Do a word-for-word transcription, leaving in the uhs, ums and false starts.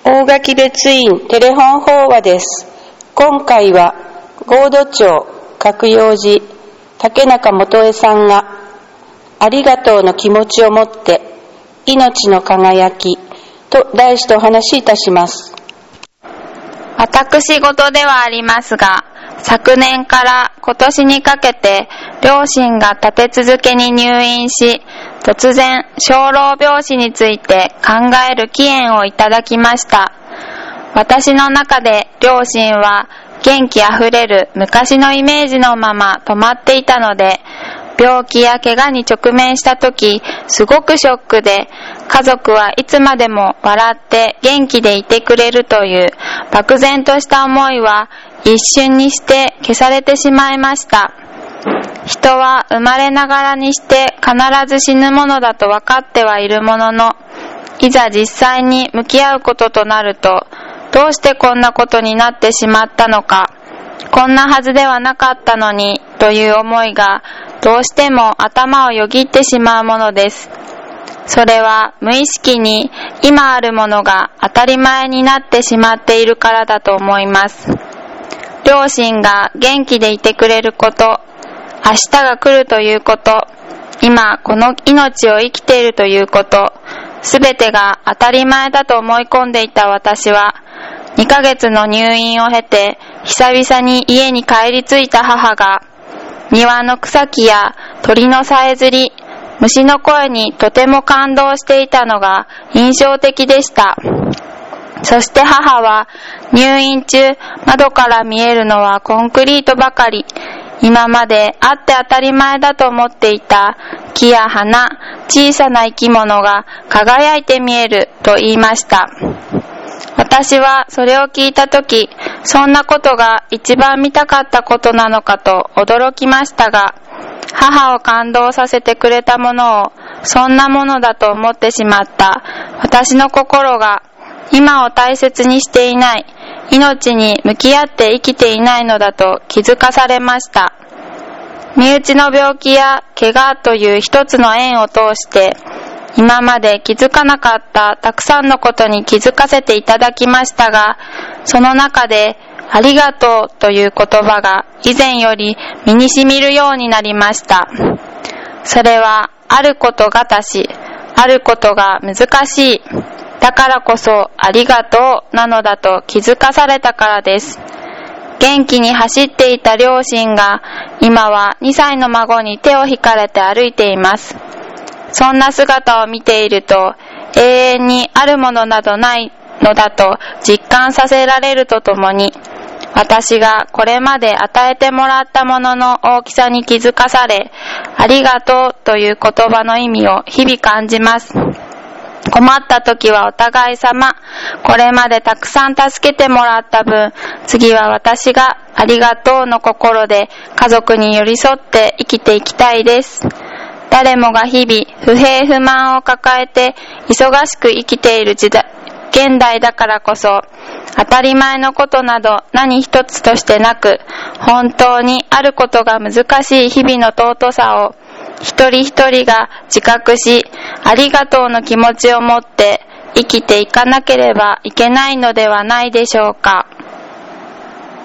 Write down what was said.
大垣別院テレフォン法話です。今回は合土町角陽寺竹中元恵さんがありがとうの気持ちを持って命の輝きと題してお話しいたします。 私事ではありますが、昨年から今年にかけて両親が立て続けに入院し、突然小老病死について考える機縁をいただきました。私の中で両親は元気あふれる昔のイメージのまま止まっていたので、病気や怪我に直面した時すごくショックで、家族はいつまでも笑って元気でいてくれるという漠然とした思いは一瞬にして消されてしまいました。人は生まれながらにして必ず死ぬものだと分かってはいるものの、いざ実際に向き合うこととなると、どうしてこんなことになってしまったのか、こんなはずではなかったのにという思いがどうしても頭をよぎってしまうものです。それは無意識に今あるものが当たり前になってしまっているからだと思います。両親が元気でいてくれること、明日が来るということ、今この命を生きているということ、すべてが当たり前だと思い込んでいた私は、にかげつの入院を経て久々に家に帰り着いた母が、庭の草木や鳥のさえずり、虫の声にとても感動していたのが印象的でした。そして母は、入院中窓から見えるのはコンクリートばかり、今まであって当たり前だと思っていた木や花、小さな生き物が輝いて見えると言いました。私はそれを聞いたとき、そんなことが一番見たかったことなのかと驚きましたが、母を感動させてくれたものをそんなものだと思ってしまった私の心が、今を大切にしていない、命に向き合って生きていないのだと気づかされました。身内の病気や怪我という一つの縁を通して、今まで気づかなかったたくさんのことに気づかせていただきましたが、その中でありがとうという言葉が以前より身に染みるようになりました。それはあることがたし、あることが難しい、だからこそありがとうなのだと気づかされたからです。元気に走っていた両親が今はにさいの孫に手を引かれて歩いています。そんな姿を見ていると、永遠にあるものなどないのだと実感させられるとともに、私がこれまで与えてもらったものの大きさに気づかされ、ありがとうという言葉の意味を日々感じます。困った時はお互い様、これまでたくさん助けてもらった分、次は私がありがとうの心で家族に寄り添って生きていきたいです。誰もが日々不平不満を抱えて忙しく生きている時代、現代だからこそ、当たり前のことなど何一つとしてなく、本当にあることが難しい日々の尊さを一人一人が自覚し、ありがとうの気持ちを持って生きていかなければいけないのではないでしょうか。